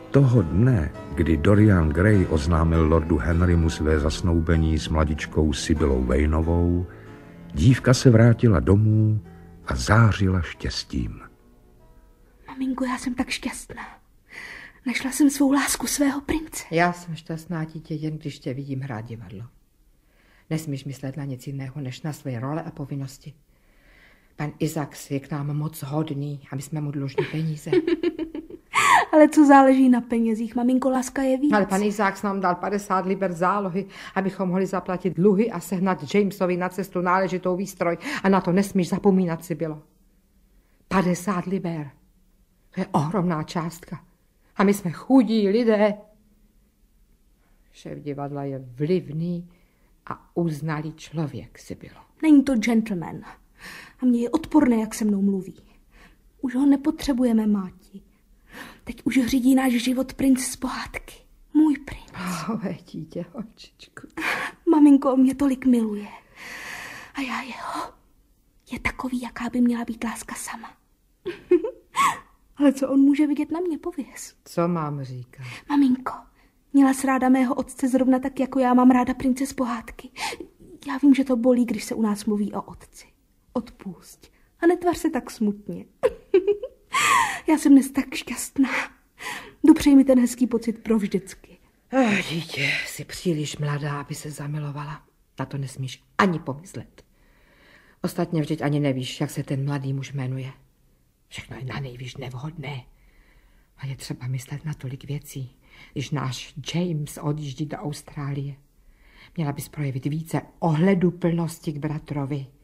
Toho dne, kdy Dorian Gray oznámil lordu Henrymu své zasnoubení s mladičkou Sibylou Vaynovou, dívka se vrátila domů a zářila štěstím. Maminko, já jsem tak šťastná. Našla jsem svou lásku, svého prince. Já jsem šťastná, dítě, jen když tě vidím hrát divadlo. Nesmíš myslet na nic jiného, než na své role a povinnosti. Pan Isaacs je k nám moc hodný a my jsme mu dlužní peníze. Ale co záleží na penězích, maminko, láska je víc. Ale pan Isaacs nám dal 50 liber zálohy, abychom mohli zaplatit dluhy a sehnat Jamesovi na cestu náležitou výstroj. A na to nesmíš zapomínat, Sibylo. 50 liber. To je ohromná částka. A my jsme chudí lidé. Šéf divadla je vlivný a uznalý člověk, Sibylo. Není to gentleman. A mně je odporné, jak se mnou mluví. Už ho nepotřebujeme, máti. Teď už řídí náš život princ z pohádky. Můj princ. Dítě, holčičku. Maminko mě tolik miluje. A já jeho. Je takový, jaká by měla být láska sama. Ale co on může vidět na mě, pověz. Co mám říkat? Maminko, měla jsi ráda mého otce zrovna tak, jako já mám ráda prince z pohádky. Já vím, že to bolí, když se u nás mluví o otci. Odpusť. A netvař se tak smutně. Já jsem dnes tak šťastná. Dopřej mi ten hezký pocit pro vždycky. Dítě, jsi příliš mladá, aby se zamilovala. Na to nesmíš ani pomyslet. Ostatně vždyť ani nevíš, jak se ten mladý muž jmenuje. Všechno je na nejvíc nevhodné. A je třeba myslet na tolik věcí, když náš James odjíždí do Austrálie. Měla bys projevit více ohleduplnosti k bratrovi.